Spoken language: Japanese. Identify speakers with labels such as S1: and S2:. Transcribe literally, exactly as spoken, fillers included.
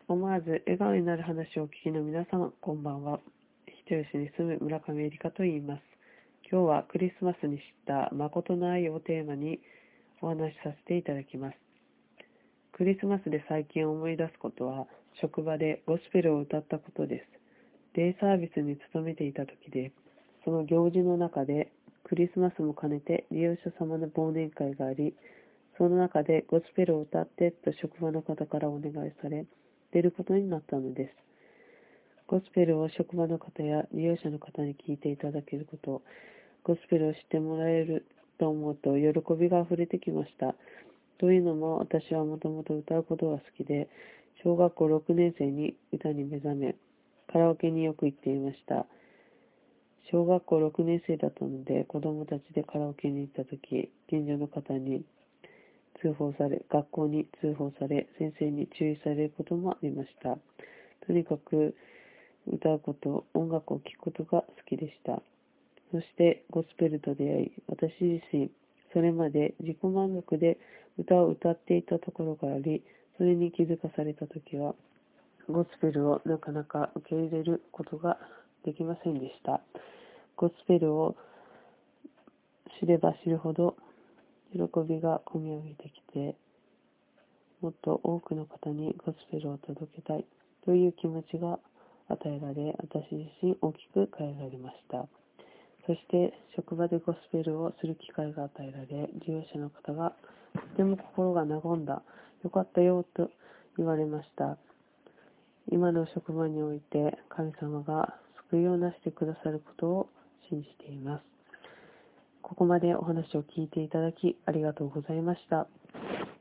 S1: 思わず笑顔になる話をお聞きの皆様、こんばんは。人吉に住む村上えりかと言います。今日はクリスマスに知った誠の愛をテーマにお話しさせていただきます。クリスマスで最近思い出すことは、職場でゴスペルを歌ったことです。デイサービスに勤めていた時で、その行事の中でクリスマスも兼ねて利用者様の忘年会があり、その中でゴスペルを歌ってと職場の方からお願いされ、出ることになったのです。ゴスペルを職場の方や利用者の方に聞いていただけること、ゴスペルを知ってもらえると思うと喜びがあふれてきました。というのも私はもともと歌うことが好きで、小学校ろくねん生に歌に目覚め、カラオケによく行っていました。小学校ろくねん生だったので、子供たちでカラオケに行ったとき、近所の方に通報され、学校に通報され、先生に注意されることもありました。とにかく歌うこと、音楽を聴くことが好きでした。そしてゴスペルと出会い、私自身、それまで自己満足で歌を歌っていたところがあり、それに気づかされたときは、ゴスペルをなかなか受け入れることができませんでした。ゴスペルを知れば知るほど喜びがこみ上げてきて、もっと多くの方にゴスペルを届けたいという気持ちが与えられ、私自身大きく変えられました。そして職場でゴスペルをする機会が与えられ、利用者の方がとても心が和んだ、よかったよと言われました。今の職場において神様が救いをなしてくださることを信じています。ここまでお話を聞いていただきありがとうございました。